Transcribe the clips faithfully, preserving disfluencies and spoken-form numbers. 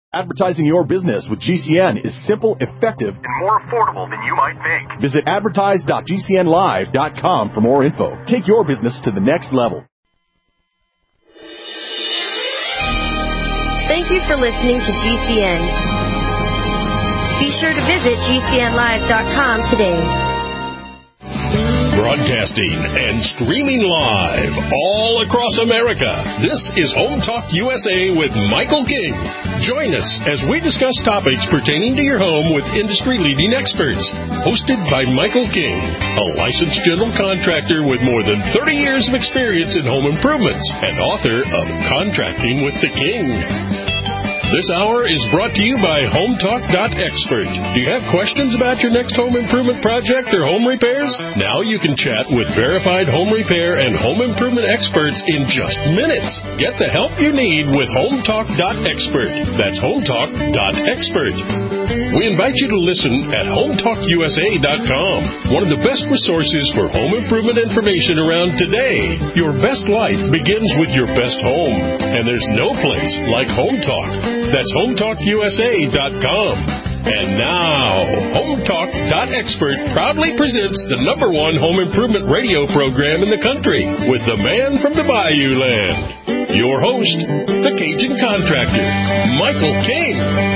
Advertising your business with G C N is simple, effective, and more affordable than you might think. Visit advertise dot g c n live dot com for more info. Take your business to the next level. Thank you for listening to G C N. Be sure to visit g c n live dot com today. Broadcasting and streaming live all across America. This is Home Talk U S A with Michael King. Join us as we discuss topics pertaining to your home with industry-leading experts. Hosted by Michael King, a licensed general contractor with more than thirty years of experience in home improvements and author of Contracting with the King. This hour is brought to you by home talk dot expert. Do you have questions about your next home improvement project or home repairs? Now you can chat with verified home repair and home improvement experts in just minutes. Get the help you need with home talk dot expert. That's home talk dot expert. We invite you to listen at home talk u s a dot com, one of the best resources for home improvement information around today. Your best life begins with your best home, and there's no place like Home Talk. That's home talk u s a dot com. And now, home talk dot expert proudly presents the number one home improvement radio program in the country with the man from the Bayou Land. Your host, the Cajun Contractor, Michael King.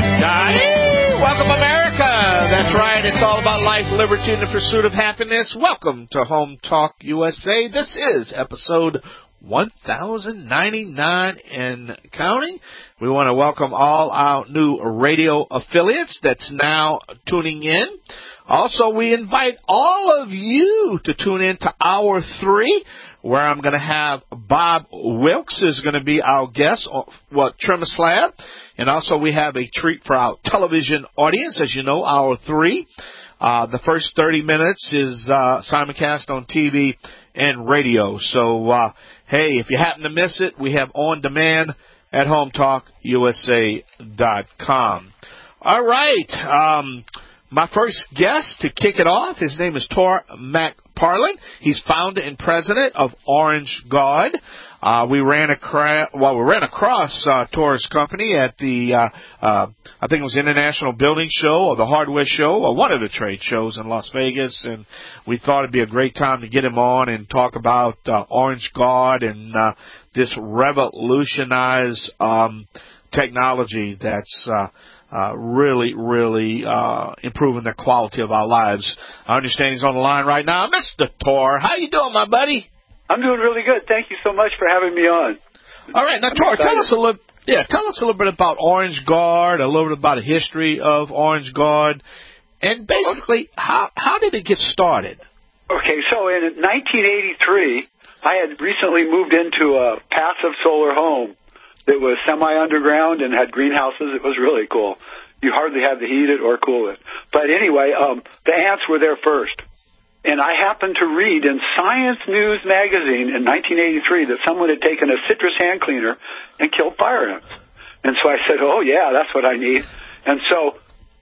Hi, welcome, America. That's right. It's all about life, liberty, and the pursuit of happiness. Welcome to Home Talk U S A. This is episode one thousand ninety-nine and counting. We want to welcome all our new radio affiliates that's now tuning in. Also, we invite all of you to tune in to Hour three, where I'm going to have Bob Wilkes is going to be our guest, well, Trim a Slab. And also we have a treat for our television audience. As you know, Hour three, uh, the first thirty minutes is uh, simulcast on T V and radio. So, uh, hey, if you happen to miss it, we have on demand at home talk u s a dot com. All right. Um, my first guest to kick it off, his name is Tor McParlin. He's founder and president of Orange Guard. Uh, we ran across, well, we ran across uh, Tor's company at the, uh, uh, I think it was International Building Show or the Hardware Show or one of the trade shows in Las Vegas, and we thought it'd be a great time to get him on and talk about uh, Orange Guard and uh, this revolutionized um, technology that's uh, uh, really, really uh, improving the quality of our lives. I understand he's on the line right now. Mister Tor, how you doing, my buddy? I'm doing really good. Thank you so much for having me on. All right, now, Tor, tell us a little. Yeah, tell us a little bit about Orange Guard, a little bit about the history of Orange Guard, and basically how how did it get started? Okay, so in nineteen eighty-three, I had recently moved into a passive solar home that was semi-underground and had greenhouses. It was really cool. You hardly had to heat it or cool it. But anyway, um, the ants were there first. And I happened to read in Science News magazine in nineteen eighty-three that someone had taken a citrus hand cleaner and killed fire ants. And so I said, oh, yeah, that's what I need. And so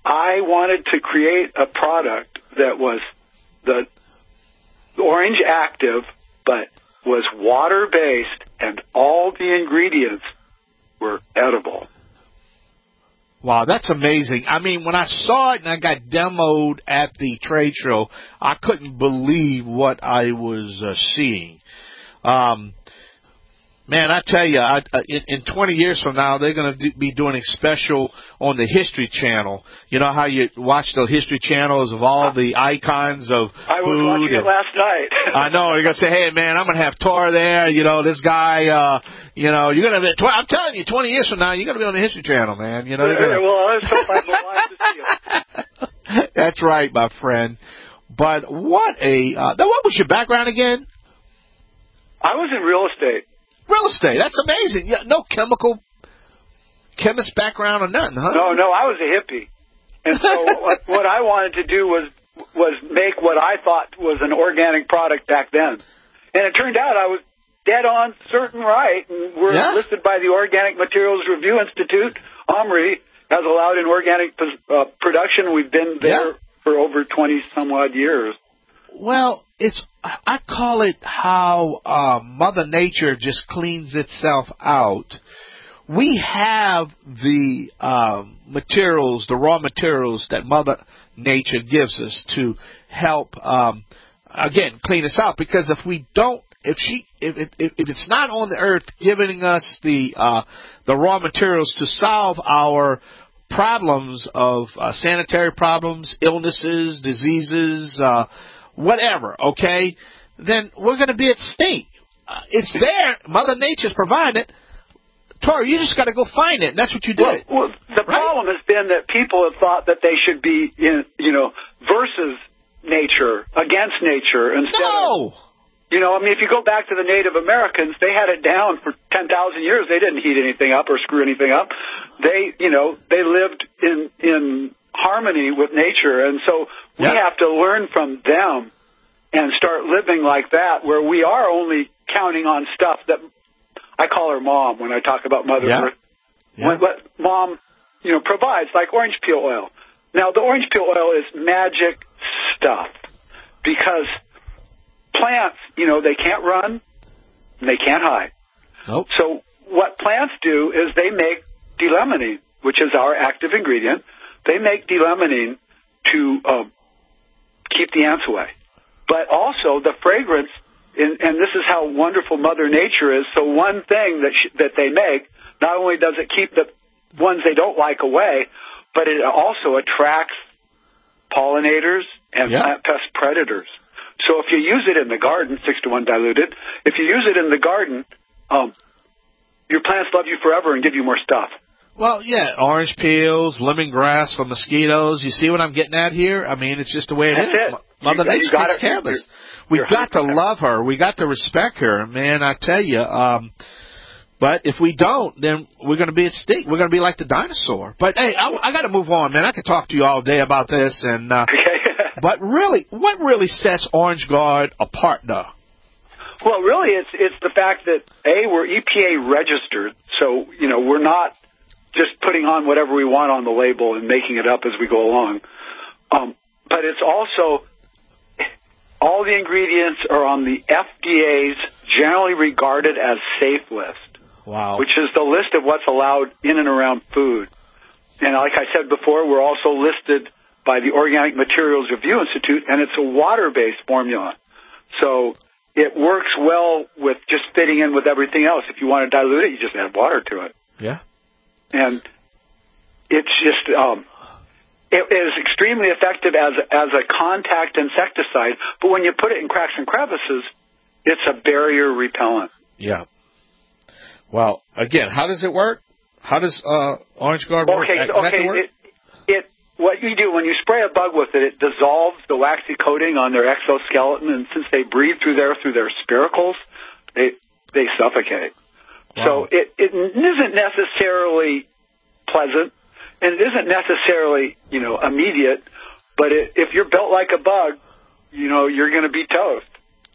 I wanted to create a product that was the Orange Active, but was water-based, and all the ingredients were edible. Wow, that's amazing. I mean, when I saw it and I got demoed at the trade show, I couldn't believe what I was uh, seeing. Um, man, I tell you, I, uh, in, in twenty years from now, they're going to be doing a special on the History Channel. You know how you watch the History Channels of all the icons of I food? I was watching and, it last night. I know. You're going to say, hey, man, I'm going to have Tor there. You know, this guy, uh, you know, you're going to be, I'm telling you, twenty years from now, you're going to be on the History Channel, man. You know, yeah, gonna, well, I hope I'm alive to see it. That's right, my friend. But what a, uh, now what was your background again? I was in real estate. Real estate. That's amazing. Yeah, no chemical, chemist background or nothing, huh? No, no, I was a hippie. And so what, what I wanted to do was was make what I thought was an organic product back then. And it turned out I was dead on certain right. And we're yeah. listed by the Organic Materials Review Institute. OMRI has allowed in organic uh, production. We've been there yeah. for over twenty some odd years. Well, it's I call it how uh, Mother Nature just cleans itself out. we have the um, materials, the raw materials that Mother Nature gives us to help, um, again, clean us out. Because if we don't, if she, if if, if it's not on the earth giving us the uh, the raw materials to solve our problems of uh, sanitary problems, illnesses, diseases, uh, whatever, okay, then we're going to be at stake. Uh, it's there. Mother Nature's providing it. Tori, you just got to go find it, and that's what you did. Well, well the right? problem has been that people have thought that they should be, in, you know, versus nature, against nature, instead no! of... You know, I mean, if you go back to the Native Americans, they had it down for ten thousand years. They didn't heat anything up or screw anything up. They, you know, they lived in in harmony with nature. And so we yep. have to learn from them and start living like that, where we are only counting on stuff that I call her Mom when I talk about Mother yeah. Earth. Yeah. What, what Mom, you know, provides, like orange peel oil. Now, the orange peel oil is magic stuff because plants, you know, they can't run and they can't hide. Nope. So what plants do is they make D-limonene, which is our active ingredient. They make D-limonene to um, keep the ants away. But also the fragrance, and, and this is how wonderful Mother Nature is. So one thing that sh- that they make, not only does it keep the ones they don't like away, but it also attracts pollinators and yeah. plant pest predators. So if you use it in the garden, six to one diluted, if you use it in the garden, um, your plants love you forever and give you more stuff. Well, yeah, orange peels, lemongrass for mosquitoes. You see what I'm getting at here? I mean, it's just the way it That's is. it. Mother You- you Nature gotta- takes care of us. you're- We've you're got to one hundred percent. love her. We got to respect her, man. I tell you. Um, but if we don't, then we're going to be at stake. We're going to be like the dinosaur. But hey, I, I got to move on, man. I could talk to you all day about this, and uh, but really, what really sets Orange Guard apart, though? Well, really, it's it's the fact that A, we're E P A registered, so you know we're not just putting on whatever we want on the label and making it up as we go along. Um, but it's also all the ingredients are on the F D A's generally regarded as safe list. Wow. Which is the list of what's allowed in and around food. And like I said before, we're also listed by the Organic Materials Review Institute, and it's a water-based formula. So it works well with just fitting in with everything else. If you want to dilute it, you just add water to it. Yeah. And it's just, um, it is extremely effective as, as a contact insecticide, but when you put it in cracks and crevices, it's a barrier repellent. Yeah. Well, again, how does it work? How does uh, Orange Guard work? Okay, Exactly okay. work? It, it, what you do when you spray a bug with it, it dissolves the waxy coating on their exoskeleton, and since they breathe through there through their spiracles, they they suffocate. Wow. So it, it isn't necessarily pleasant, and it isn't necessarily you know immediate. But it, if you're built like a bug, you know you're going to be toast.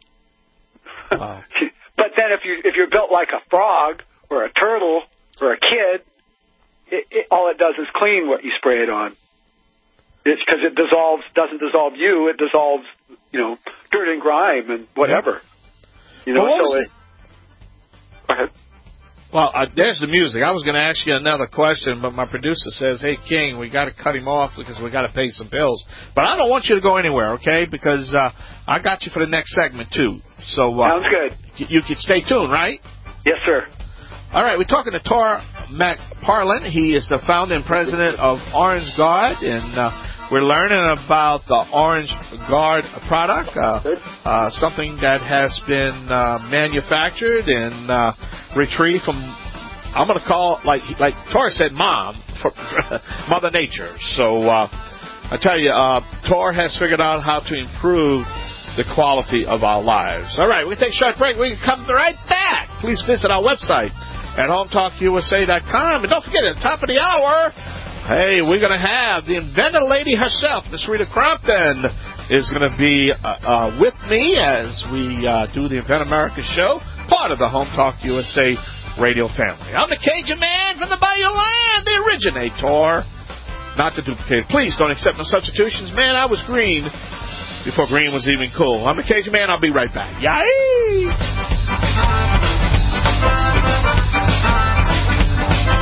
Wow. But then if you if you're built like a frog or a turtle or a kid, it, it, all it does is clean what you spray it on. It's because it dissolves, doesn't dissolve you, it dissolves, you know, dirt and grime and whatever. You know, well, so it. Go ahead. Well, uh, there's the music. I was going to ask you another question, but my producer says, hey, King, we got to cut him off because we got to pay some bills. But I don't want you to go anywhere, okay? Because uh, I got you for the next segment, too. So uh, Sounds good. Y- you can stay tuned, right? Yes, sir. All right, we're talking to Tor McParlin. He is the founder and president of Orange Guard, and uh, we're learning about the Orange Guard product, uh, uh, something that has been uh, manufactured and uh, retrieved from, I'm going to call, like like Tor said, Mom, for Mother Nature. So uh, I tell you, uh, Tor has figured out how to improve the quality of our lives. All right, we're going to take a short break. We can come right back. Please visit our website at home talk U S A dot com. And don't forget, at the top of the hour, hey, we're going to have the inventor lady herself, Miss Rita Crompton, is going to be uh, uh, with me as we uh, do the Invent America show, part of the Home Talk U S A radio family. I'm the Cajun man from the Bayou Land, the originator, not the duplicator. Please don't accept no substitutions. Man, I was green before green was even cool. I'm the Cajun man. I'll be right back. Yay!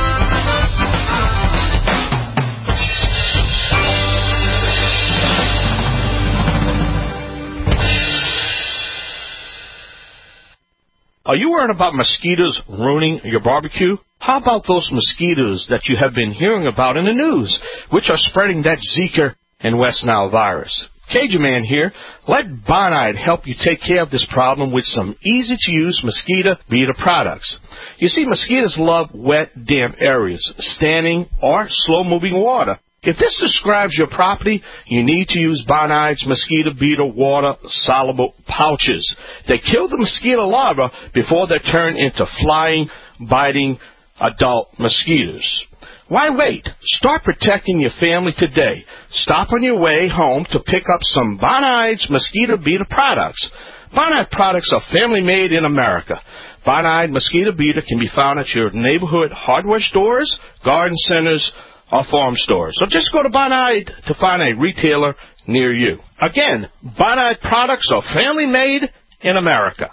Are you worried about mosquitoes ruining your barbecue? How about those mosquitoes that you have been hearing about in the news, which are spreading that Zika and West Nile virus? Cajun Man here. Let Bonide help you take care of this problem with some easy-to-use mosquito beater products. You see, mosquitoes love wet, damp areas, standing or slow-moving water. If this describes your property, you need to use Bonide's mosquito beater water-soluble pouches. They kill the mosquito larvae before they turn into flying, biting adult mosquitoes. Why wait? Start protecting your family today. Stop on your way home to pick up some Bonide's mosquito beater products. Bonide products are family-made in America. Bonide mosquito beater can be found at your neighborhood hardware stores, garden centers, or farm stores. So just go to Bonide to find a retailer near you. Again, Bonide products are family-made in America.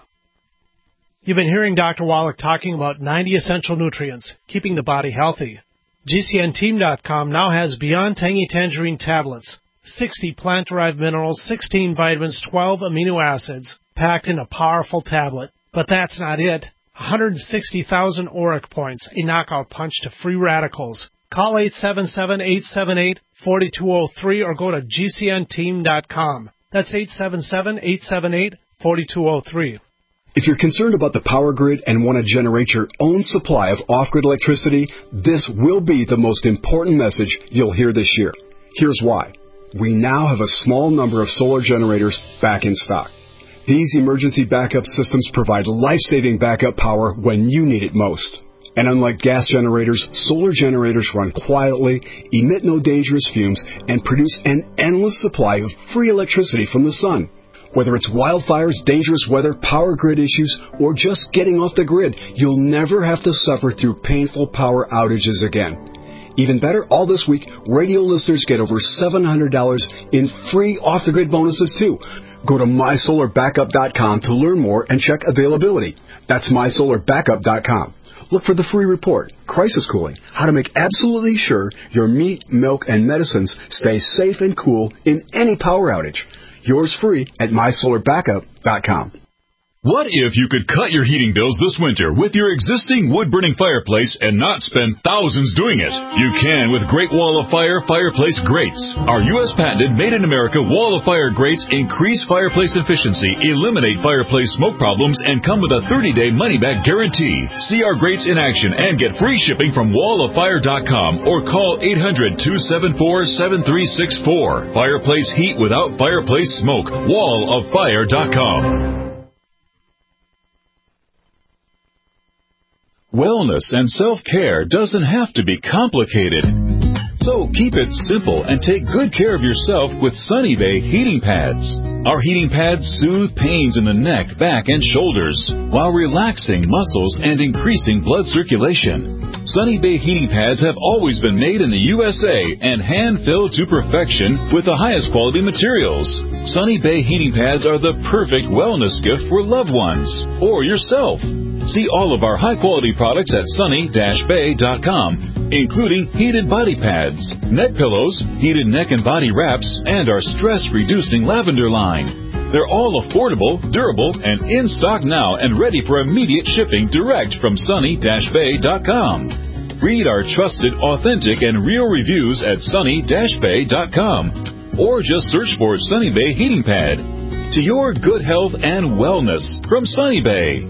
You've been hearing Doctor Wallach talking about ninety essential nutrients, keeping the body healthy. G C N team dot com now has Beyond Tangy Tangerine tablets, sixty plant-derived minerals, sixteen vitamins, twelve amino acids, packed in a powerful tablet. But that's not it. one hundred sixty thousand auric points, a knockout punch to free radicals. Call eight seven seven, eight seven eight, four two zero three or go to G C N team dot com. That's eight seven seven, eight seven eight, four two zero three. If you're concerned about the power grid and want to generate your own supply of off-grid electricity, this will be the most important message you'll hear this year. Here's why. We now have a small number of solar generators back in stock. These emergency backup systems provide life-saving backup power when you need it most. And unlike gas generators, solar generators run quietly, emit no dangerous fumes, and produce an endless supply of free electricity from the sun. Whether it's wildfires, dangerous weather, power grid issues, or just getting off the grid, you'll never have to suffer through painful power outages again. Even better, all this week, radio listeners get over seven hundred dollars in free off-the-grid bonuses, too. Go to my solar backup dot com to learn more and check availability. That's my solar backup dot com. Look for the free report, Crisis Cooling, how to make absolutely sure your meat, milk, and medicines stay safe and cool in any power outage. Yours free at my solar backup dot com. What if you could cut your heating bills this winter with your existing wood-burning fireplace and not spend thousands doing it? You can with Great Wall of Fire fireplace grates. Our U S patented made-in-America Wall of Fire grates increase fireplace efficiency, eliminate fireplace smoke problems, and come with a thirty-day money-back guarantee. See our grates in action and get free shipping from wall of fire dot com or call eight hundred, two seven four, seven three six four. Fireplace heat without fireplace smoke. wall of fire dot com. Wellness and self-care doesn't have to be complicated. So keep it simple and take good care of yourself with Sunny Bay heating pads. Our heating pads soothe pains in the neck, back, and shoulders while relaxing muscles and increasing blood circulation. Sunny Bay heating pads have always been made in the U S A and hand-filled to perfection with the highest quality materials. Sunny Bay heating pads are the perfect wellness gift for loved ones or yourself. See all of our high-quality products at sunny dash bay dot com, including heated body pads, neck pillows, heated neck and body wraps, and our stress-reducing lavender line. They're all affordable, durable, and in stock now and ready for immediate shipping direct from sunny dash bay dot com. Read our trusted, authentic, and real reviews at sunny dash bay dot com or just search for Sunny Bay Heating Pad. To your good health and wellness from Sunny Bay.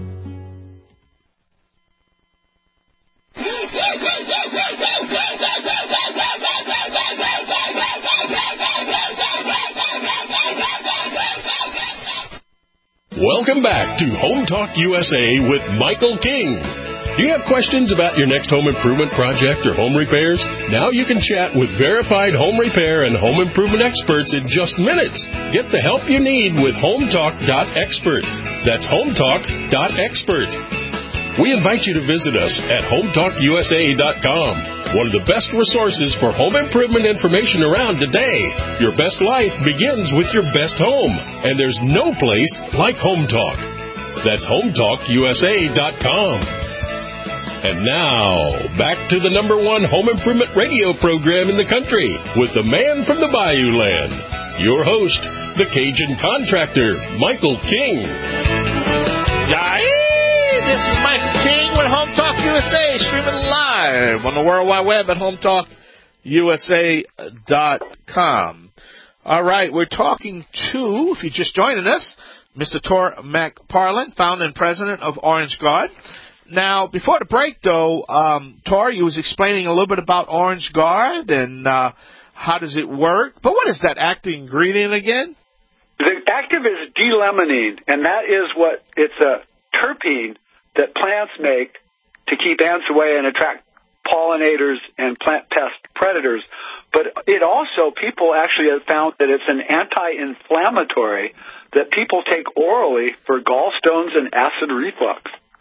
Welcome back to Home Talk U S A with Michael King. Do you have questions about your next home improvement project or home repairs? Now you can chat with verified home repair and home improvement experts in just minutes. Get the help you need with home talk dot expert. That's home talk dot expert. We invite you to visit us at home talk U S A dot com, one of the best resources for home improvement information around today. Your best life begins with your best home, and there's no place like Home Talk. That's home talk U S A dot com. And now, back to the number one home improvement radio program in the country with the man from the Bayou Land, your host, the Cajun contractor, Michael King. Yay! This is Michael King with Home Talk U S A, streaming live on the World Wide Web at home talk u s a dot com. All right, we're talking to, if you're just joining us, Mister Tor McParlin, founder and president of Orange Guard. Now, before the break, though, um, Tor, you was explaining a little bit about Orange Guard and uh, how does it work. But what is that active ingredient again? The active is D-limonene, and that is what, it's a terpene that plants make to keep ants away and attract pollinators and plant pest predators. But it also, people actually have found that it's an anti-inflammatory that people take orally for gallstones and acid reflux.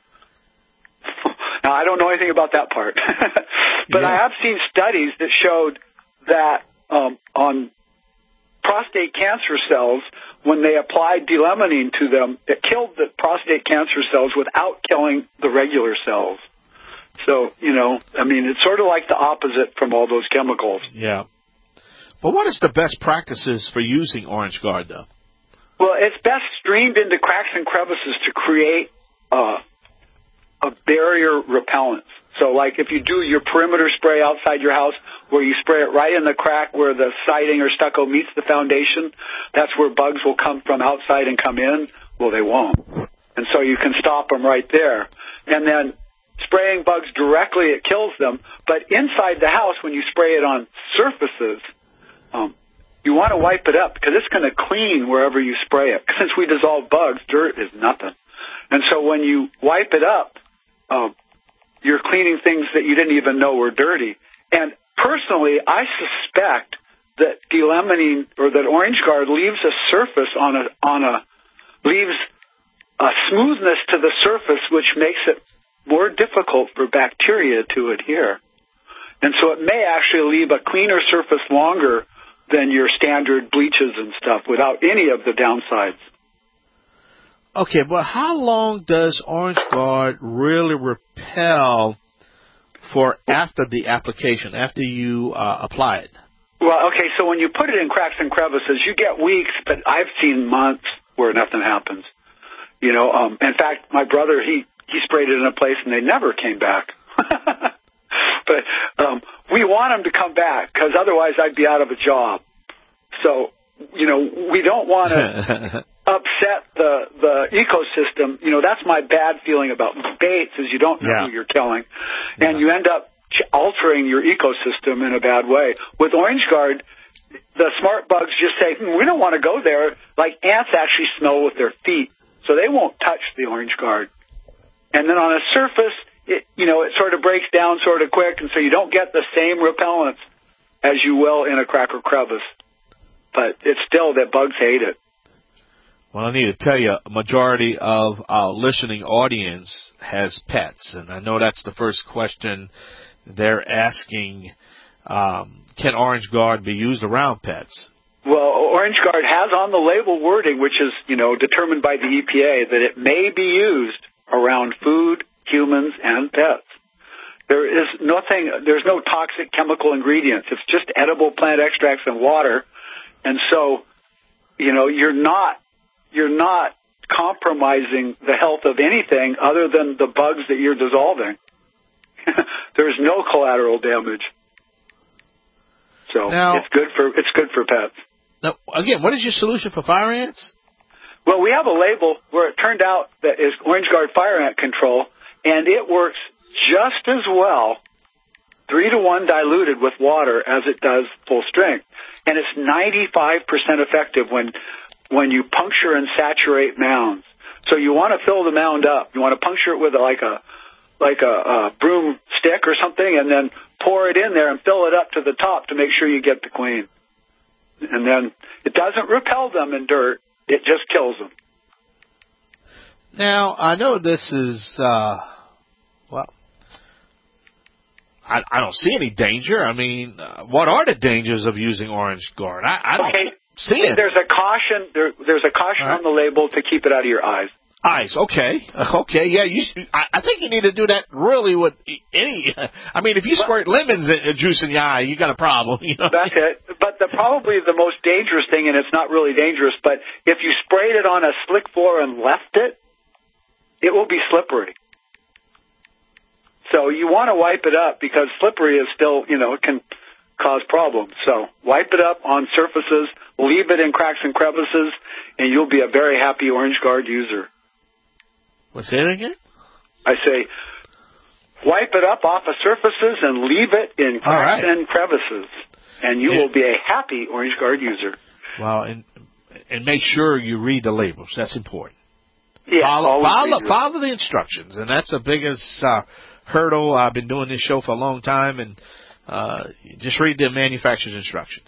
Now, I don't know anything about that part. But yeah. I have seen studies that showed that um, on prostate cancer cells, when they applied D-limonene to them, it killed the prostate cancer cells without killing the regular cells. So, you know, I mean, it's sort of like the opposite from all those chemicals. Yeah. But what is the best practices for using Orange Guard, though? Well, it's best streamed into cracks and crevices to create uh, a barrier repellent. So, like, if you do your perimeter spray outside your house, where you spray it right in the crack where the siding or stucco meets the foundation, that's where bugs will come from outside and come in. Well, they won't. And so you can stop them right there. And then spraying bugs directly, it kills them. But inside the house, when you spray it on surfaces, um, you want to wipe it up because it's going to clean wherever you spray it. Since we dissolve bugs, dirt is nothing. And so when you wipe it up, um, you're cleaning things that you didn't even know were dirty. And personally, I suspect that D-limonene or that Orange Guard leaves a surface on a on a leaves a smoothness to the surface, which makes it more difficult for bacteria to adhere. And so it may actually leave a cleaner surface longer than your standard bleaches and stuff without any of the downsides. Okay, but how long does Orange Guard really repel for after the application, after you uh, apply it? Well, okay, so when you put it in cracks and crevices, you get weeks, but I've seen months where nothing happens. You know, um, in fact, my brother, he, he sprayed it in a place and they never came back. But um, we want them to come back because otherwise I'd be out of a job. So, you know, we don't want to upset the the ecosystem. You know, that's my bad feeling about baits is you don't know yeah. who you're killing, and yeah. you end up altering your ecosystem in a bad way. With Orange Guard, the smart bugs just say, hmm, we don't want to go there. Like ants actually smell with their feet, so they won't touch the Orange Guard. And then on a surface, it, you know, it sort of breaks down sort of quick, and so you don't get the same repellents as you will in a crack or crevice. But it's still that bugs hate it. Well, I need to tell you, a majority of our listening audience has pets, and I know that's the first question they're asking. Um, can Orange Guard be used around pets? Well, Orange Guard has on the label wording, which is, you know, determined by the E P A, that it may be used around food, humans, and pets. There is nothing, there's no toxic chemical ingredients. It's just edible plant extracts and water. And so, you know, you're not, you're not compromising the health of anything other than the bugs that you're dissolving. There's no collateral damage. So now, it's good for, it's good for pets. Now, again, what is your solution for fire ants? Well, we have a label where it turned out that is Orange Guard Fire Ant Control, and it works just as well, three to one diluted with water, as it does full strength. And it's ninety-five percent effective when when you puncture and saturate mounds. So you want to fill the mound up. You want to puncture it with like a like a, a broom stick or something, and then pour it in there and fill it up to the top to make sure you get the queen. And then it doesn't repel them in dirt. It just kills them. Now, I know this is, uh, well, I, I don't see any danger. I mean, uh, what are the dangers of using Orange Guard? I, I don't okay. see it. There's a caution. There, there's a caution right. on the label to keep it out of your eyes. Eyes, okay, okay, yeah. You, I, I think you need to do that really with any. I mean, if you squirt lemons juice in your eye, you got a problem. You know? That's it. But the probably the most dangerous thing, and it's not really dangerous, but if you sprayed it on a slick floor and left it, it will be slippery. So you want to wipe it up because slippery is still, you know, it can cause problems. So wipe it up on surfaces, leave it in cracks and crevices, and you'll be a very happy Orange Guard user. What's that again? I say wipe it up off of surfaces and leave it in cracks right. and crevices, and you and, will be a happy Orange Guard user. Well, and and make sure you read the labels. That's important. Yeah, follow, follow, follow the instructions, and that's the biggest uh, hurdle. I've been doing this show for a long time, and uh, just read the manufacturer's instructions.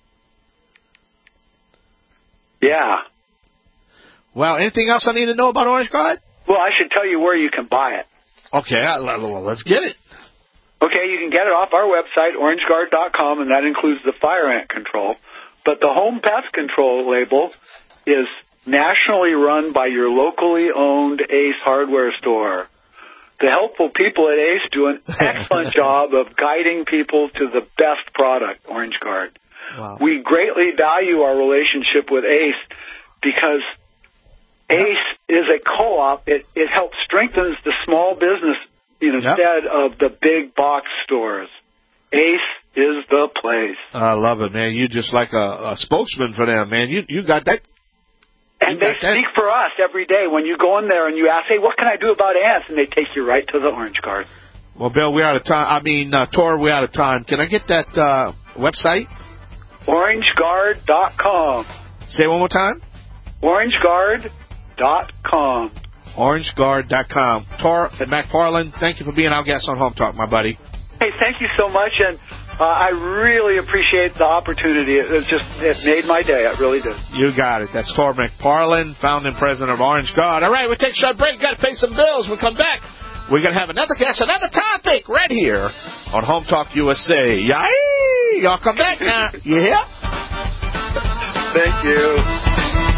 Yeah. Well, anything else I need to know about Orange Guard? Well, I should tell you where you can buy it. Okay, well, let's get it. Okay, you can get it off our website, orange guard dot com, and that includes the fire ant control. But the home pest control label is nationally run by your locally owned Ace hardware store. The helpful people at Ace do an excellent job of guiding people to the best product, Orange Guard. Wow. We greatly value our relationship with Ace because Ace is a co-op. It, it helps strengthens the small business you know, yep. instead of the big box stores. Ace is the place. I love it, man. You just like a, a spokesman for them, man. You you got that. And they speak for us every day. When you go in there and you ask, hey, what can I do about ants? And they take you right to the Orange Guard. Well, Bill, we're out of time. I mean, uh, Tor, we're out of time. Can I get that uh, website? orange guard dot com. Say it one more time. orange guard dot com. orange guard dot com. Tor McFarland, thank you for being our guest on Home Talk, my buddy. Hey, thank you so much, and uh, I really appreciate the opportunity. It was just, it made my day. It really did. You got it. That's Tor McFarland, founder and president of Orange Guard. All right, we'll take a short break. Got to pay some bills. We'll come back. We're going to have another guest, another topic right here on Home Talk U S A. Yay! Y'all come back now. You hear? Thank you.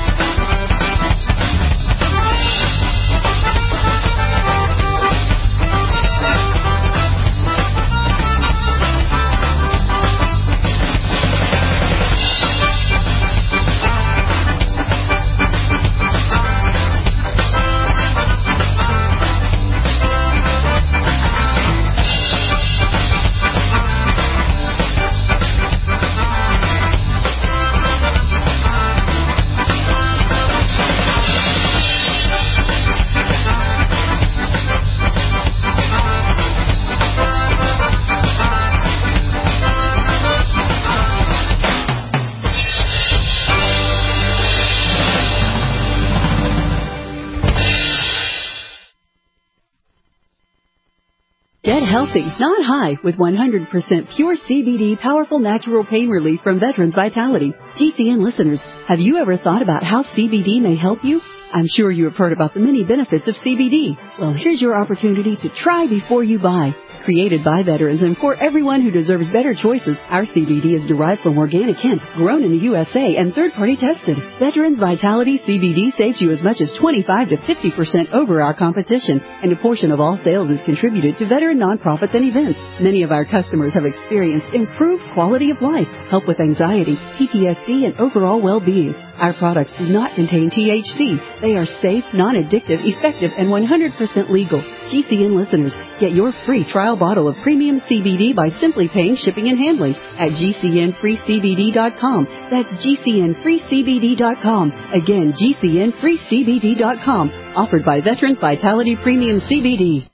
Get healthy, not high, with one hundred percent pure C B D powerful natural pain relief from Veterans Vitality. G C N listeners, have you ever thought about how C B D may help you? I'm sure you have heard about the many benefits of C B D. Well, here's your opportunity to try before you buy. Created by veterans and for everyone who deserves better choices, our C B D is derived from organic hemp, grown in the U S A and third-party tested. Veterans Vitality C B D saves you as much as twenty-five to fifty percent over our competition, and a portion of all sales is contributed to veteran nonprofits and events. Many of our customers have experienced improved quality of life, help with anxiety, P T S D, and overall well-being. Our products do not contain T H C. They are safe, non-addictive, effective, and one hundred percent legal. G C N listeners, get your free trial bottle of premium C B D by simply paying shipping and handling at G C N free C B D dot com. That's G C N free C B D dot com. Again, G C N free C B D dot com. Offered by Veterans Vitality Premium C B D.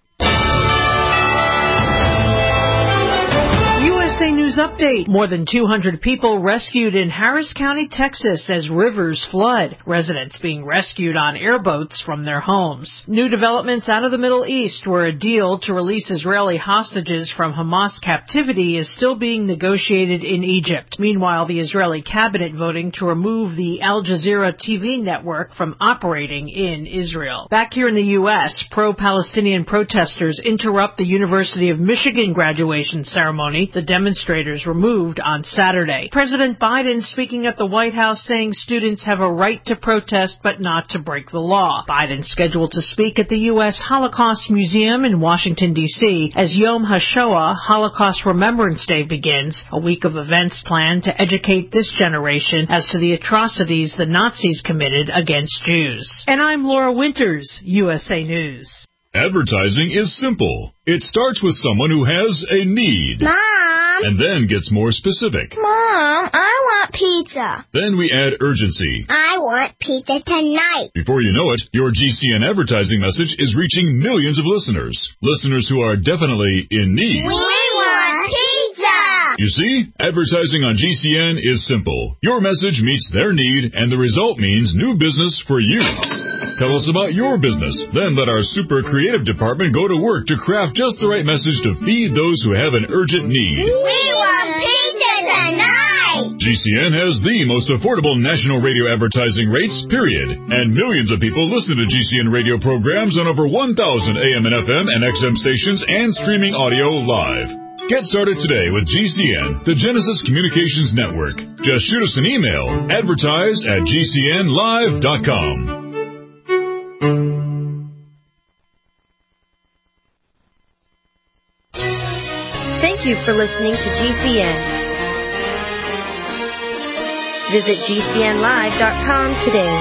News update. More than two hundred people rescued in Harris County, Texas as rivers flood. Residents being rescued on airboats from their homes. New developments out of the Middle East, where a deal to release Israeli hostages from Hamas captivity is still being negotiated in Egypt. Meanwhile, the Israeli cabinet voting to remove the Al Jazeera T V network from operating in Israel. Back here in the U S, pro-Palestinian protesters interrupt the University of Michigan graduation ceremony. The demonstrators were moved on Saturday. President Biden speaking at the White House saying students have a right to protest but not to break the law. Biden scheduled to speak at the U S Holocaust Museum in Washington, D C as Yom HaShoah, Holocaust Remembrance Day, begins, a week of events planned to educate this generation as to the atrocities the Nazis committed against Jews. And I'm Laura Winters, U S A News. Advertising is simple. It starts with someone who has a need. Mom! And then gets more specific. Mom, I want pizza. Then we add urgency. I want pizza tonight. Before you know it, your G C N advertising message is reaching millions of listeners. Listeners who are definitely in need. We want pizza! You see, advertising on G C N is simple. Your message meets their need, and the result means new business for you. Tell us about your business. Then let our super creative department go to work to craft just the right message to feed those who have an urgent need. We want pizza tonight! G C N has the most affordable national radio advertising rates, period. And millions of people listen to G C N radio programs on over one thousand A M and F M and X M stations and streaming audio live. Get started today with G C N, the Genesis Communications Network. Just shoot us an email, advertise at G C N live dot com. Thank you for listening to G C N. Visit G C N live dot com today.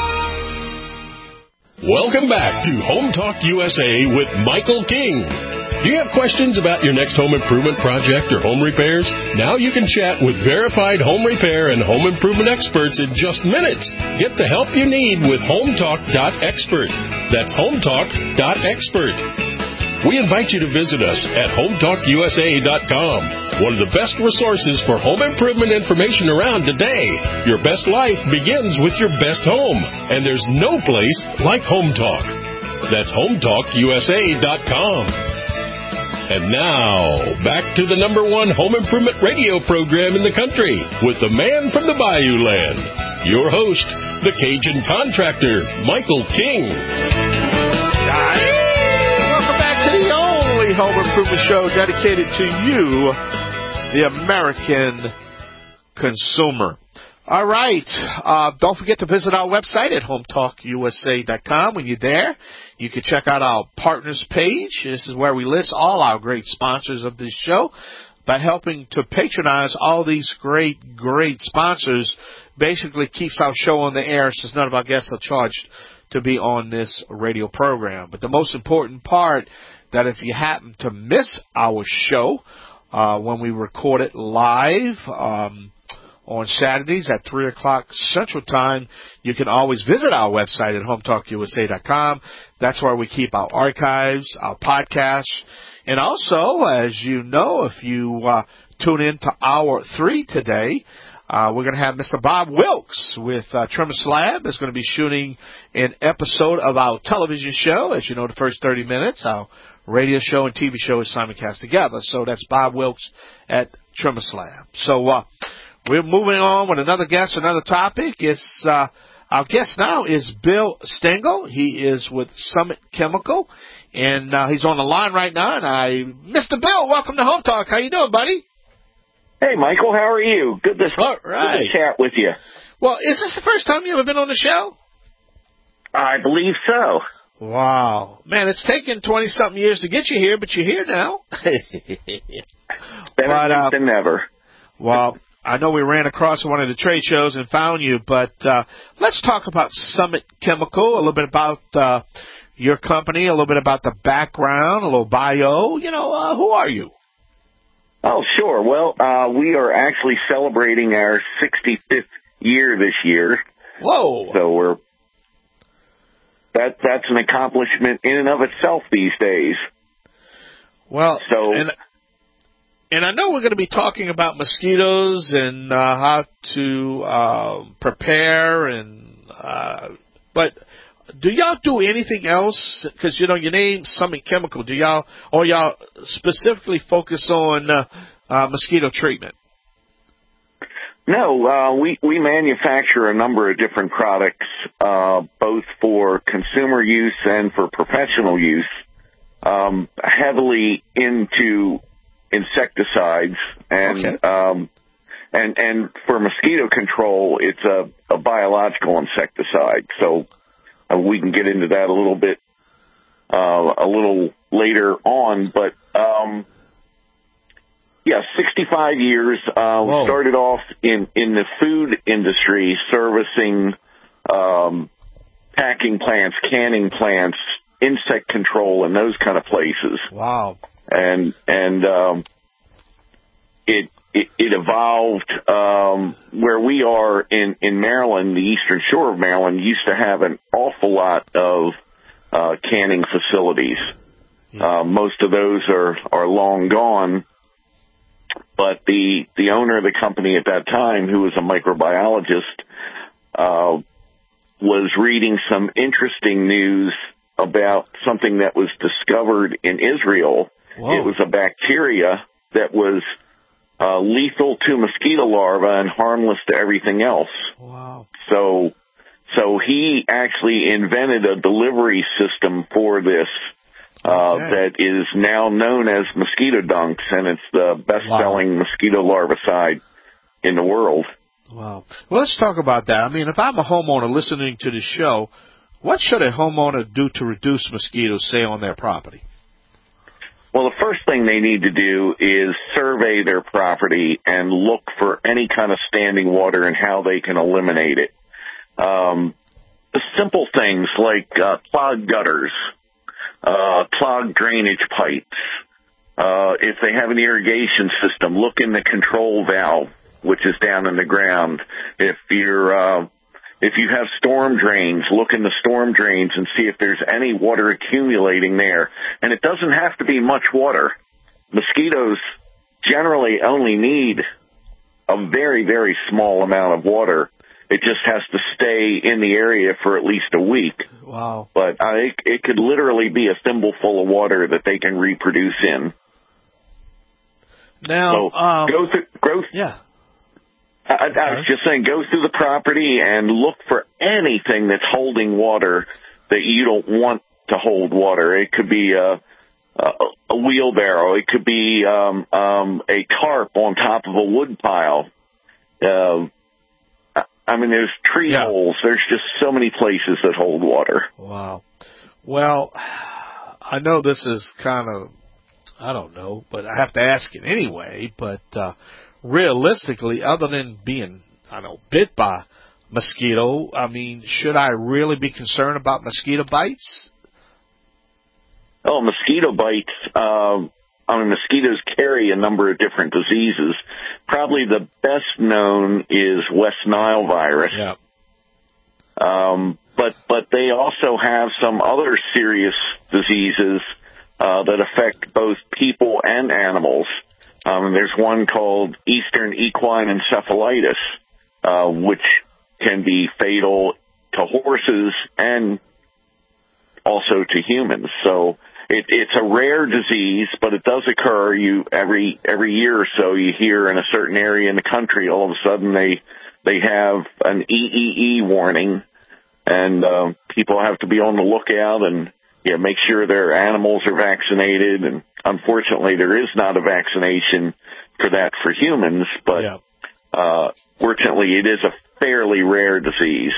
Welcome back to Home Talk U S A with Michael King. Do you have questions about your next home improvement project or home repairs? Now you can chat with verified home repair and home improvement experts in just minutes. Get the help you need with home talk dot expert. That's home talk dot expert. We invite you to visit us at home talk U S A dot com, one of the best resources for home improvement information around today. Your best life begins with your best home, and there's no place like Home Talk. That's home talk U S A dot com. And now, back to the number one home improvement radio program in the country with the man from the Bayou Land, your host, the Cajun contractor, Michael King. Welcome back to the only home improvement show dedicated to you, the American consumer. All right. Uh, don't forget to visit our website at home talk U S A dot com. When you're there, you can check out our partners page. This is where we list all our great sponsors of this show. By helping to patronize all these great, great sponsors, basically keeps our show on the air since none of our guests are charged to be on this radio program. But the most important part, that if you happen to miss our show uh, when we record it live, um, on Saturdays at three o'clock Central Time, you can always visit our website at home talk U S A dot com. That's where we keep our archives, our podcasts. And also, as you know, if you uh, tune in to Hour three today, uh, we're going to have Mister Bob Wilkes with uh, Trimmer Slab. Is going to be shooting an episode of our television show. As you know, the first thirty minutes, our radio show and T V show is simulcast together. So that's Bob Wilkes at Trimmer Slab. So, uh, we're moving on with another guest, another topic. It's uh, our guest now is Bill Stengel. He is with Summit Chemical, and uh, he's on the line right now. And I, Mister Bill, welcome to Home Talk. How you doing, buddy? Hey, Michael. How are you? Good to, All right. good to chat with you. Well, is this the first time you ever been on the show? I believe so. Wow, man! It's taken twenty something years to get you here, but you're here now. Better but, uh, than never. Well. I know we ran across one of the trade shows and found you, but uh, let's talk about Summit Chemical, a little bit about uh, your company, a little bit about the background, a little bio. You know, uh, who are you? Oh, sure. Well, uh, we are actually celebrating our sixty-fifth year this year. Whoa! So we're that that's an accomplishment in and of itself these days. Well, so. And- And I know we're going to be talking about mosquitoes and uh, how to uh, prepare, and uh, but do y'all do anything else? Because you know your name Summit Chemical. Do y'all or y'all specifically focus on uh, uh, mosquito treatment? No, uh, we we manufacture a number of different products, uh, both for consumer use and for professional use. Um, heavily into insecticides, and okay. um, and and for mosquito control, it's a, a biological insecticide. So uh, we can get into that a little bit uh, a little later on. But um, yeah, sixty-five years. Uh, we started off in in the food industry, servicing um, packing plants, canning plants, insect control and those kind of places. Wow. And and um, it, it it evolved um, where we are in, in Maryland, the eastern shore of Maryland, used to have an awful lot of uh, canning facilities. Uh, most of those are, are long gone. But the the owner of the company at that time, who was a microbiologist, uh, was reading some interesting news about something that was discovered in Israel. Whoa. It was a bacteria that was uh, lethal to mosquito larvae and harmless to everything else. Wow. So, so he actually invented a delivery system for this. Uh, okay. That is now known as Mosquito Dunks, and it's the best-selling wow. mosquito larvicide in the world. Wow. Well, let's talk about that. I mean, if I'm a homeowner listening to this show, what should a homeowner do to reduce mosquitoes, say, on their property? Well, the first thing they need to do is survey their property and look for any kind of standing water and how they can eliminate it. Um, simple things like uh, clogged gutters. Uh, clogged drainage pipes. Uh, if they have an irrigation system, look in the control valve, which is down in the ground. If you're, uh, if you have storm drains, look in the storm drains and see if there's any water accumulating there. And it doesn't have to be much water. Mosquitoes generally only need a very, very small amount of water. It just has to stay in the area for at least a week. Wow. But uh, it, it could literally be a thimbleful of water that they can reproduce in. Now, so um, go through, go, yeah. I, I was just saying, go through the property and look for anything that's holding water that you don't want to hold water. It could be a, a, a wheelbarrow. It could be um, um, a tarp on top of a wood pile. Uh, I mean, there's tree yeah. holes. There's just so many places that hold water. Wow. Well, I know this is kind of, I don't know, but I have to ask it anyway. But uh, realistically, other than being, I don't know, bit by mosquito, I mean, should I really be concerned about mosquito bites? Oh, mosquito bites. Um, I mean, mosquitoes carry a number of different diseases. Probably the best known is West Nile virus. Yeah. Um, but but they also have some other serious diseases uh, that affect both people and animals. Um, there's one called Eastern Equine Encephalitis, uh, which can be fatal to horses and also to humans. So It, it's a rare disease, but it does occur. You every every year or so, you hear in a certain area in the country, all of a sudden they they have an E E E warning, and uh, people have to be on the lookout and yeah, make sure their animals are vaccinated. And unfortunately, there is not a vaccination for that for humans, but yeah. uh, fortunately, it is a fairly rare disease.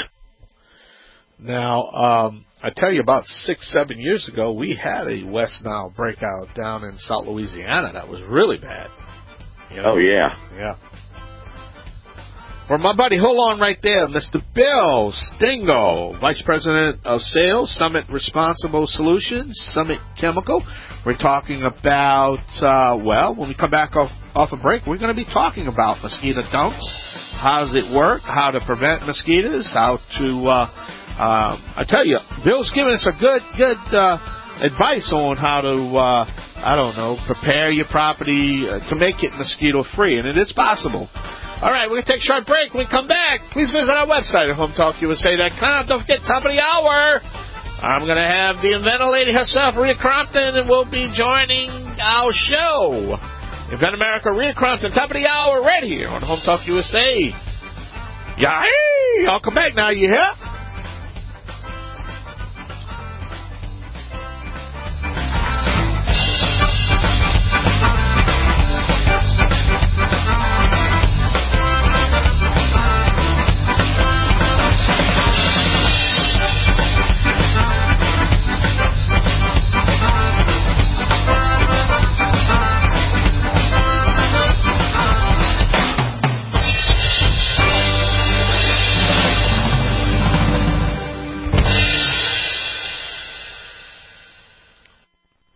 Now, um, I tell you, about six, seven years ago, we had a West Nile breakout down in South Louisiana that was really bad. You know? Oh, yeah. Yeah. Well, my buddy, hold on right there, Mister Bill Stingo, Vice President of Sales, Summit Responsible Solutions, Summit Chemical. We're talking about, uh, well, when we come back off, off a break, we're going to be talking about mosquito dunks. How does it work? How to prevent mosquitoes? How to, uh, uh, I tell you, Bill's giving us a good, good, uh, advice on how to, uh, I don't know, prepare your property uh, to make it mosquito-free, and it is possible. All right, we're going to take a short break. When we come back, please visit our website at home talk U S A dot com. Don't forget, top of the hour, I'm going to have the inventor lady herself, Rhea Crompton, and we'll be joining our show. Invent America, Rhea Crompton, top of the hour, right here on Home Talk U S A. Yay! I'll come back now, you hear?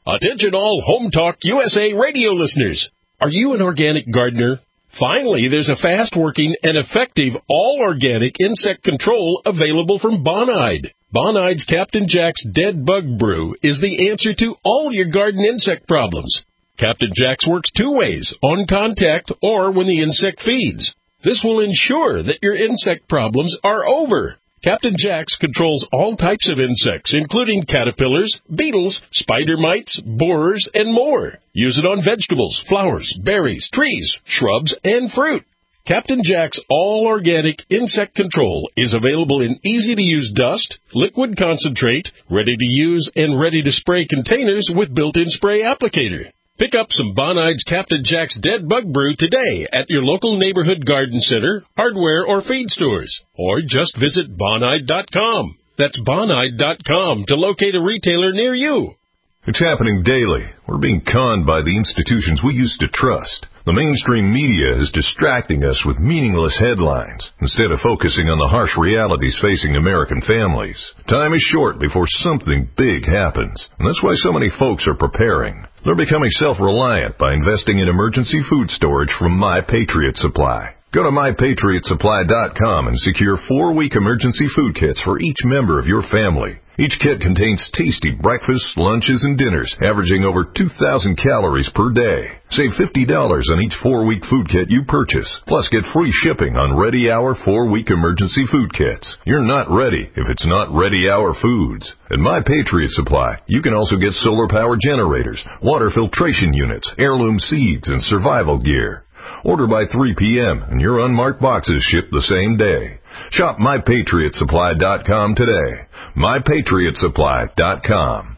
Attention all Home Talk U S A radio listeners. Are you an organic gardener? Finally, there's a fast-working and effective all-organic insect control available from Bonide. Bonide's Captain Jack's Dead Bug Brew is the answer to all your garden insect problems. Captain Jack's works two ways, on contact or when the insect feeds. This will ensure that your insect problems are over. Captain Jack's controls all types of insects, including caterpillars, beetles, spider mites, borers, and more. Use it on vegetables, flowers, berries, trees, shrubs, and fruit. Captain Jack's all-organic insect control is available in easy-to-use dust, liquid concentrate, ready-to-use and ready-to-spray containers with built-in spray applicator. Pick up some Bonide's Captain Jack's Dead Bug Brew today at your local neighborhood garden center, hardware, or feed stores. Or just visit Bonide dot com. That's Bonide dot com to locate a retailer near you. It's happening daily. We're being conned by the institutions we used to trust. The mainstream media is distracting us with meaningless headlines instead of focusing on the harsh realities facing American families. Time is short before something big happens, and that's why so many folks are preparing. They're becoming self-reliant by investing in emergency food storage from My Patriot Supply. Go to My Patriot Supply dot com and secure four-week emergency food kits for each member of your family. Each kit contains tasty breakfasts, lunches, and dinners, averaging over two thousand calories per day. Save fifty dollars on each four-week food kit you purchase, plus get free shipping on Ready Hour four-week emergency food kits. You're not ready if it's not Ready Hour Foods. At My Patriot Supply, you can also get solar power generators, water filtration units, heirloom seeds, and survival gear. Order by three p.m. and your unmarked boxes ship the same day. Shop My Patriot Supply dot com today. My Patriot Supply dot com.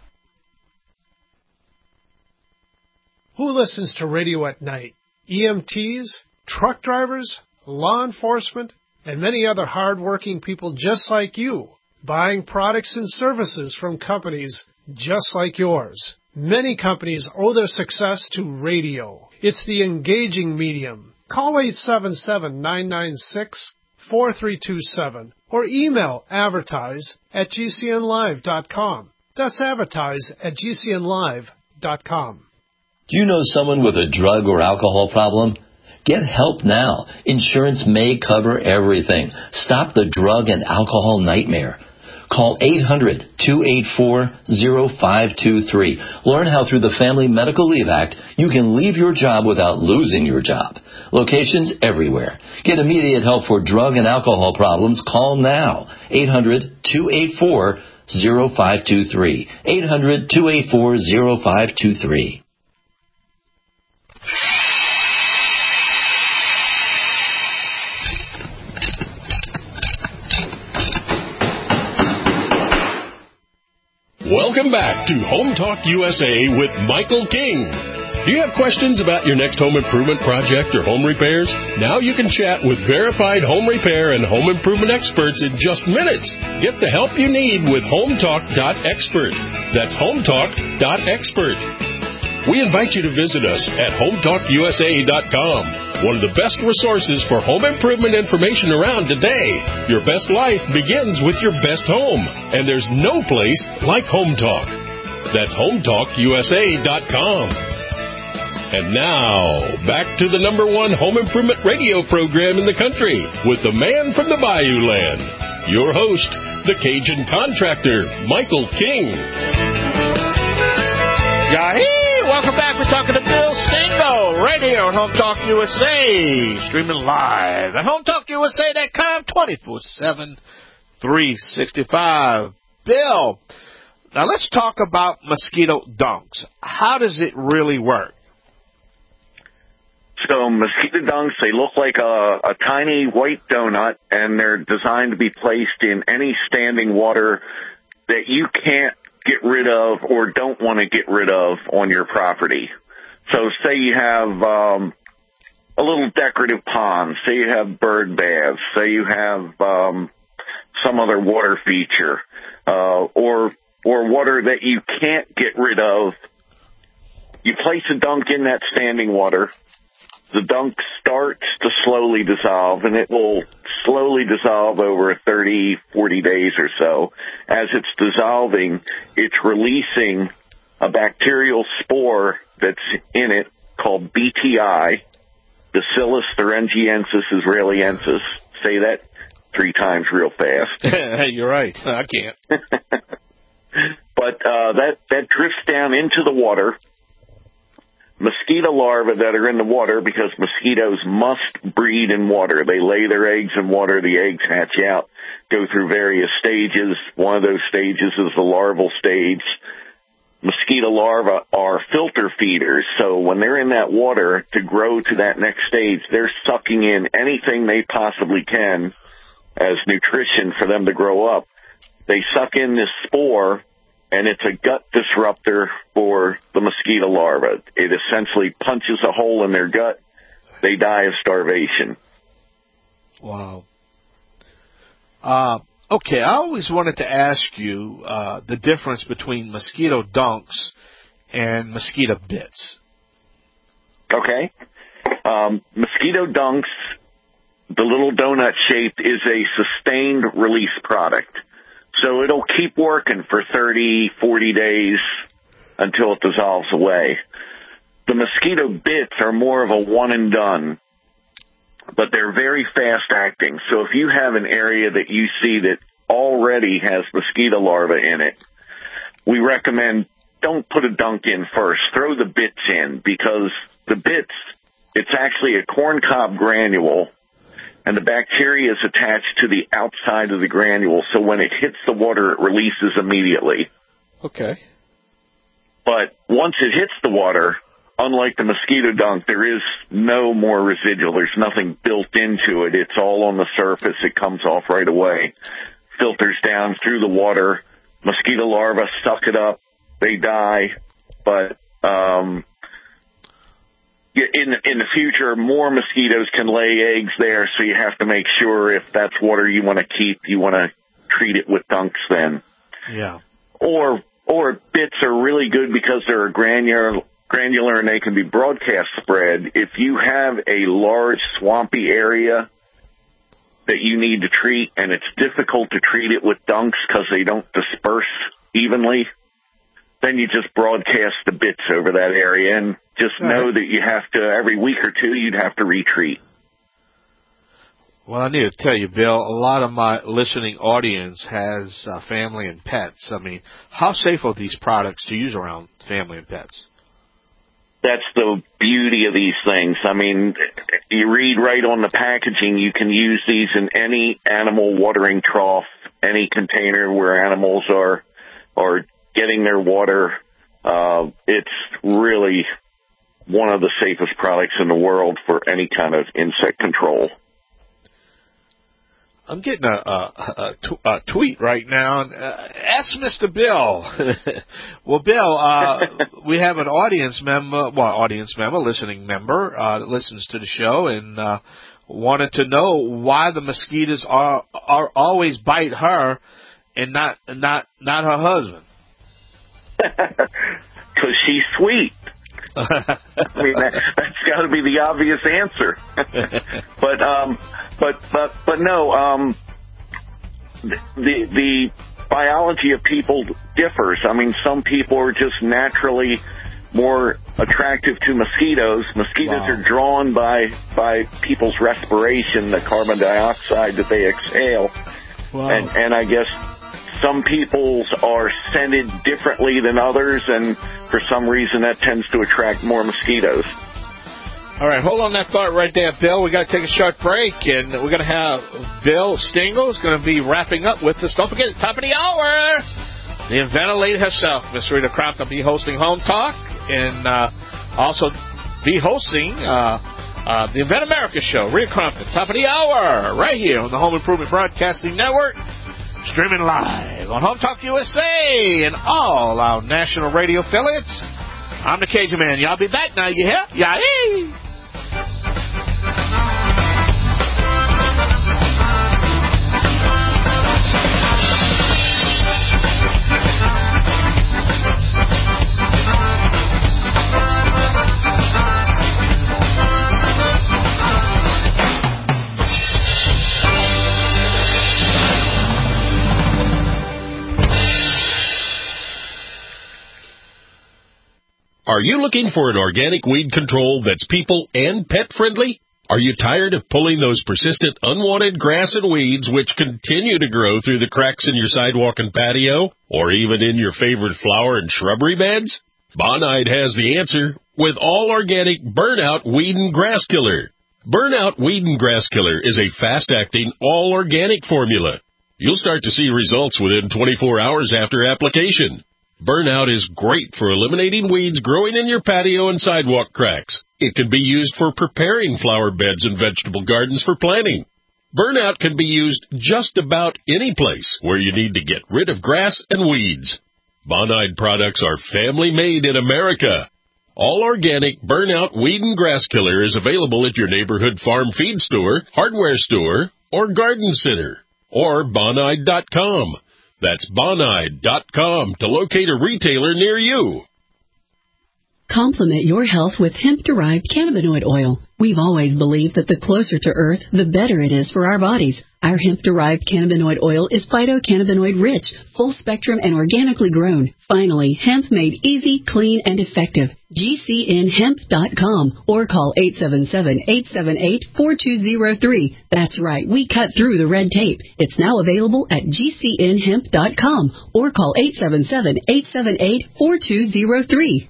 Who listens to radio at night? E M Ts, truck drivers, law enforcement, and many other hard-working people just like you, buying products and services from companies just like yours. Many companies owe their success to radio. It's the engaging medium. Call eight seven seven, nine nine six, four three two seven or email advertise at G C N live dot com. That's advertise at G C N live dot com. Do you know someone with a drug or alcohol problem? Get help now. Insurance may cover everything. Stop the drug and alcohol nightmare. Call eight hundred, two eight four, zero five two three. Learn how through the Family Medical Leave Act you can leave your job without losing your job. Locations everywhere. Get immediate help for drug and alcohol problems. Call now. eight hundred, two eight four, zero five two three. eight hundred, two eight four, zero five two three. Welcome back to Home Talk U S A with Michael King. Do you have questions about your next home improvement project or home repairs? Now you can chat with verified home repair and home improvement experts in just minutes. Get the help you need with home talk dot expert. That's home talk dot expert. We invite you to visit us at home talk U S A dot com, one of the best resources for home improvement information around today. Your best life begins with your best home, and there's no place like Home Talk. That's home talk U S A dot com. And now, back to the number one home improvement radio program in the country with the man from the Bayou Land, your host, the Cajun contractor, Michael King. Yahee! Welcome back. We're talking to Bill Stingo, radio at Home Talk U S A, streaming live at home talk U S A dot com, twenty-four seven, three sixty-five. Bill, now let's talk about mosquito dunks. How does it really work? So mosquito dunks, they look like a, a tiny white donut, and they're designed to be placed in any standing water that you can't get rid of or don't want to get rid of on your property. So say you have um, a little decorative pond, say you have bird baths, say you have um, some other water feature, uh, or or water that you can't get rid of. You place a dunk in that standing water. The dunk starts to slowly dissolve, and it will slowly dissolve over thirty, forty days or so. As it's dissolving, it's releasing a bacterial spore that's in it called B T I, Bacillus thuringiensis israeliensis. Say that three times real fast. You're right. I can't. But uh, that, that drifts down into the water. Mosquito larvae that are in the water, because mosquitoes must breed in water. They lay their eggs in water. The eggs hatch out, go through various stages. One of those stages is the larval stage. Mosquito larvae are filter feeders, so when they're in that water to grow to that next stage, they're sucking in anything they possibly can as nutrition for them to grow up. They suck in this spore, and it's a gut disruptor for the mosquito larva. It essentially punches a hole in their gut. They die of starvation. Wow. Uh, okay, I always wanted to ask you uh, the difference between mosquito dunks and mosquito bits. Okay. Um, mosquito dunks, the little donut shaped, is a sustained release product. So it'll keep working for thirty, forty days until it dissolves away. The mosquito bits are more of a one and done, but they're very fast acting. So if you have an area that you see that already has mosquito larvae in it, we recommend don't put a dunk in first. Throw the bits in, because the bits, it's actually a corn cob granule, and the bacteria is attached to the outside of the granule, so when it hits the water, it releases immediately. Okay. But once it hits the water, unlike the mosquito dunk, there is no more residual. There's nothing built into it. It's all on the surface. It comes off right away. Filters down through the water. Mosquito larvae suck it up. They die. But um, in, in the future, more mosquitoes can lay eggs there, so you have to make sure if that's water you want to keep, you want to treat it with dunks then. Yeah. Or or bits are really good because they're a granular, granular and they can be broadcast spread. If you have a large swampy area that you need to treat, and it's difficult to treat it with dunks because they don't disperse evenly, then you just broadcast the bits over that area, and just All know right. that you have to, every week or two, you'd have to retreat. Well, I need to tell you, Bill, a lot of my listening audience has uh, family and pets. I mean, how safe are these products to use around family and pets? That's the beauty of these things. I mean, you read right on the packaging, you can use these in any animal watering trough, any container where animals are are getting their water. Uh, it's really one of the safest products in the world for any kind of insect control. I'm getting a, a, a, a tweet right now. And, uh, ask Mister Bill. Well, Bill, uh, we have an audience member, well, audience member, listening member, uh, that listens to the show and uh, wanted to know why the mosquitoes are are always bite her and not not not her husband. Because she's sweet. I mean, that, that's got to be the obvious answer. but, um, but, but, but no, um, the, the biology of people differs. I mean, some people are just naturally more attractive to mosquitoes. Mosquitoes Wow. are drawn by, by people's respiration, the carbon dioxide that they exhale. Wow. And, and I guess some people's are scented differently than others, and for some reason that tends to attract more mosquitoes. All right, hold on that thought right there, Bill. We got to take a short break, and we're going to have Bill Stingle is going to be wrapping up with us. Don't forget, top of the hour, the inventor lady herself, Miss Rita Crompton, will be hosting Home Talk, and uh, also be hosting uh, uh, the Invent America show. Rita Crompton, top of the hour, right here on the Home Improvement Broadcasting Network. Streaming live on Home Talk U S A and all our national radio affiliates. I'm the Cajun Man. Y'all be back now, you hear? Yay! Are you looking for an organic weed control that's people and pet friendly? Are you tired of pulling those persistent unwanted grass and weeds which continue to grow through the cracks in your sidewalk and patio, or even in your favorite flower and shrubbery beds? Bonide has the answer with all organic Burnout Weed and Grass Killer. Burnout Weed and Grass Killer is a fast-acting, all-organic formula. You'll start to see results within twenty-four hours after application. Burnout is great for eliminating weeds growing in your patio and sidewalk cracks. It can be used for preparing flower beds and vegetable gardens for planting. Burnout can be used just about any place where you need to get rid of grass and weeds. Bonide products are family-made in America. All organic Burnout Weed and Grass Killer is available at your neighborhood farm feed store, hardware store, or garden center, or bonide dot com. That's bonide dot com to locate a retailer near you. Complement your health with hemp-derived cannabinoid oil. We've always believed that the closer to Earth, the better it is for our bodies. Our hemp-derived cannabinoid oil is phytocannabinoid-rich, full-spectrum, and organically grown. Finally, hemp made easy, clean, and effective. G C N hemp dot com or call eight seven seven, eight seven eight, four two zero three. That's right, we cut through the red tape. It's now available at G C N hemp dot com or call eight seven seven, eight seven eight, four two zero three.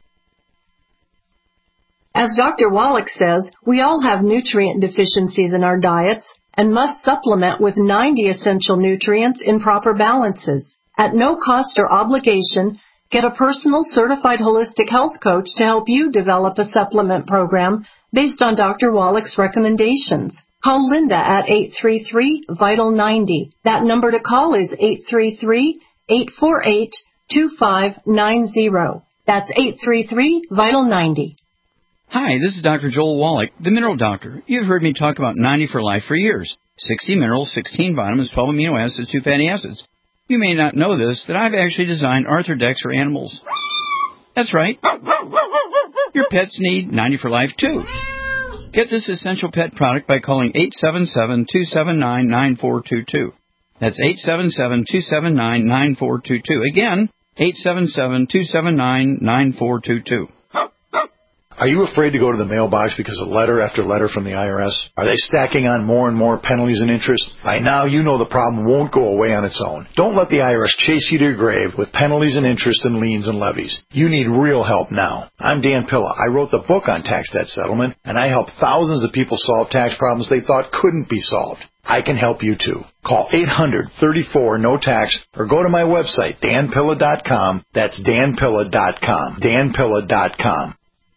As Doctor Wallach says, we all have nutrient deficiencies in our diets and must supplement with ninety essential nutrients in proper balances. At no cost or obligation, get a personal certified holistic health coach to help you develop a supplement program based on Doctor Wallach's recommendations. Call Linda at eight three three, vital ninety. That number to call is eight three three, eight four eight, two five nine zero. That's eight three three, vital ninety. Hi, this is Doctor Joel Wallach, the Mineral Doctor. You've heard me talk about ninety for Life for years. sixty minerals, sixteen vitamins, twelve amino acids, two fatty acids. You may not know this, that I've actually designed Arthrodex for animals. That's right. Your pets need ninety for Life, too. Get this essential pet product by calling eight seven seven, two seven nine, nine four two two. That's eight seven seven, two seven nine, nine four two two. Again, eight seven seven, two seven nine, nine four two two. Are you afraid to go to the mailbox because of letter after letter from the I R S? Are they stacking on more and more penalties and interest? By now, you know the problem won't go away on its own. Don't let the I R S chase you to your grave with penalties and interest and liens and levies. You need real help now. I'm Dan Pilla. I wrote the book on tax debt settlement, and I help thousands of people solve tax problems they thought couldn't be solved. I can help you, too. Call eight hundred, thirty-four, no tax or go to my website, dan pilla dot com. That's dan pilla dot com. dan pilla dot com.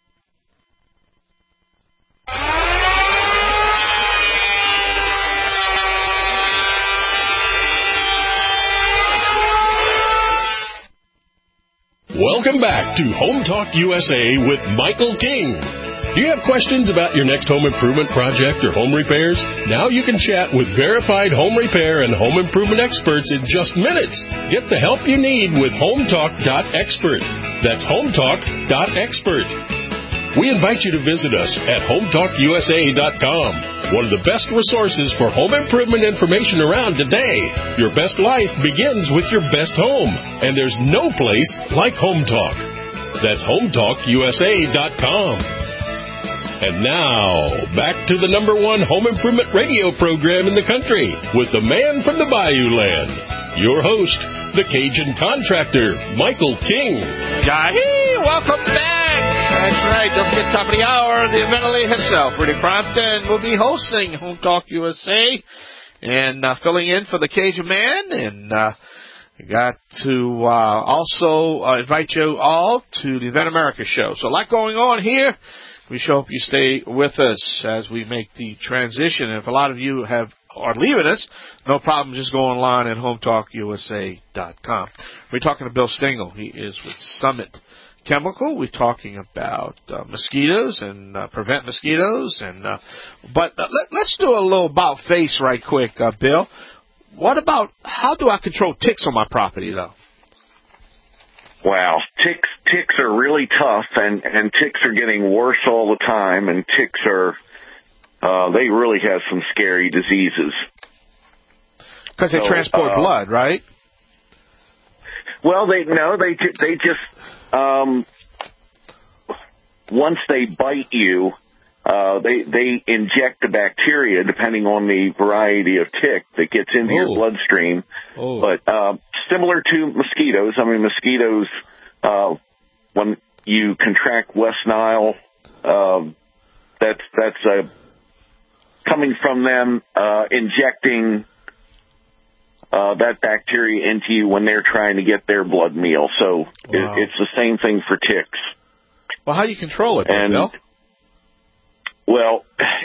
Welcome back to Home Talk U S A with Michael King. Do you have questions about your next home improvement project or home repairs? Now you can chat with verified home repair and home improvement experts in just minutes. Get the help you need with hometalk dot expert. That's hometalk dot expert. We invite you to visit us at home talk U S A dot com, one of the best resources for home improvement information around today. Your best life begins with your best home, and there's no place like Home Talk. That's home talk U S A dot com. And now, back to the number one home improvement radio program in the country with the man from the Bayou Land, your host, the Cajun contractor, Michael King. Yahee! Welcome back. That's right. Don't forget top of the hour, the Evangeline herself, Rudy Crompton, will be hosting Home Talk U S A and uh, filling in for the Cajun Man. And uh, got to uh, also uh, invite you all to the Event America show. So a lot going on here. We sure hope you stay with us as we make the transition. And if a lot of you have are leaving us, no problem. Just go online at home talk U S A dot com. We're talking to Bill Stengel. He is with Summit Chemical. We're talking about uh, mosquitoes and uh, prevent mosquitoes. And uh, but uh, let, let's do a little about face right quick, uh, Bill. What about how do I control ticks on my property, though? Wow, ticks ticks are really tough, and, and ticks are getting worse all the time, and ticks are, uh, they really have some scary diseases. Because they so, transport uh, blood, right? Well, they no, they they just, um, once they bite you, uh, they they inject the bacteria, depending on the variety of tick that gets into oh. your bloodstream. Oh. But uh, similar to mosquitoes, I mean, mosquitoes, uh, when you contract West Nile, uh, that's that's uh, coming from them uh, injecting uh, that bacteria into you when they're trying to get their blood meal. So wow. it, it's the same thing for ticks. Well, how do you control it, and, Bill? Well,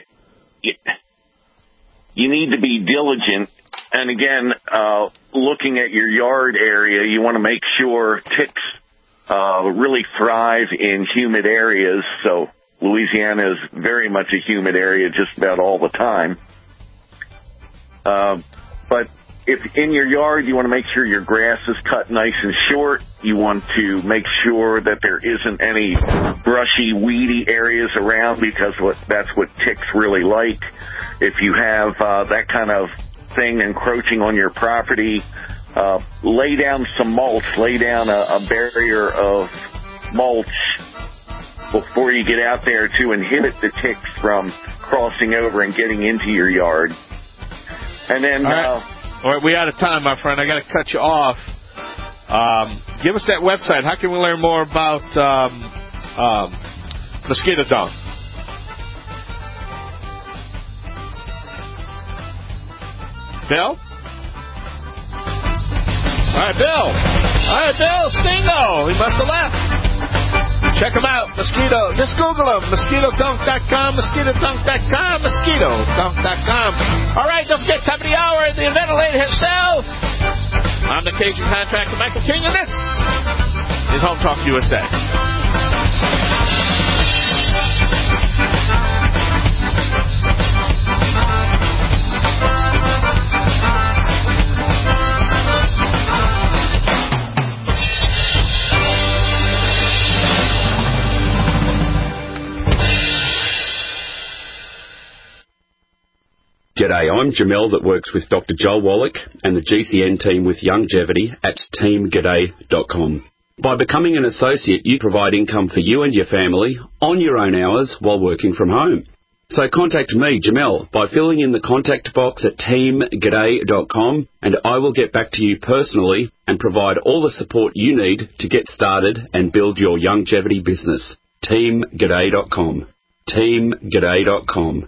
you need to be diligent. And again, uh, looking at your yard area, you want to make sure ticks uh, really thrive in humid areas. So Louisiana is very much a humid area just about all the time. Uh, but if in your yard, you want to make sure your grass is cut nice and short. You want to make sure that there isn't any brushy, weedy areas around, because what, that's what ticks really like. If you have uh, that kind of thing encroaching on your property, uh, lay down some mulch, lay down a, a barrier of mulch before you get out there to inhibit the ticks from crossing over and getting into your yard. And then... All right, uh, All right we out of time, my friend. I got to cut you off. Um, give us that website. How can we learn more about um, um, mosquito dung? Bill? All right, Bill. All right, Bill. Stingo. He must have left. Check him out. Mosquito. Just Google him. mosquito dunk dot com. mosquito dunk dot com. mosquito dunk dot com. All right, don't forget, top of the hour, the ventilator himself. I'm the Cajun contractor, Michael King, and this is Home Talk U S A. G'day, I'm Jamel that works with Doctor Joel Wallach and the G C N team with Longevity at team g'day dot com. By becoming an associate, you provide income for you and your family on your own hours while working from home. So contact me, Jamel, by filling in the contact box at team g'day dot com, and I will get back to you personally and provide all the support you need to get started and build your longevity business. team g'day dot com. team g'day dot com.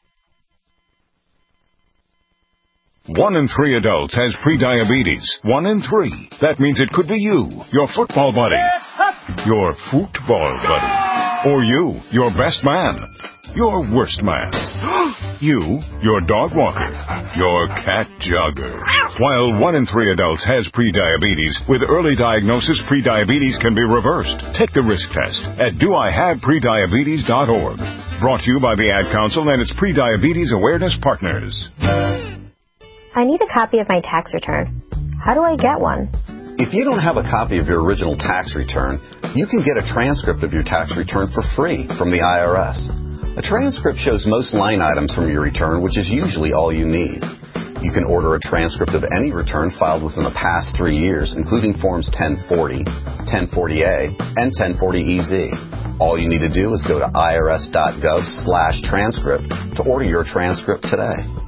One in three adults has prediabetes. One in three. That means it could be you, your football buddy, your football buddy, or you, your best man, your worst man, you, your dog walker, your cat jogger. While one in three adults has prediabetes, with early diagnosis, prediabetes can be reversed. Take the risk test at do I have prediabetes dot org. Brought to you by the Ad Council and its Prediabetes Awareness Partners. I need a copy of my tax return. How do I get one? If you don't have a copy of your original tax return, you can get a transcript of your tax return for free from the I R S. A transcript shows most line items from your return, which is usually all you need. You can order a transcript of any return filed within the past three years, including Forms ten forty, ten forty A, and ten forty E Z. All you need to do is go to irs dot gov slash transcript to order your transcript today.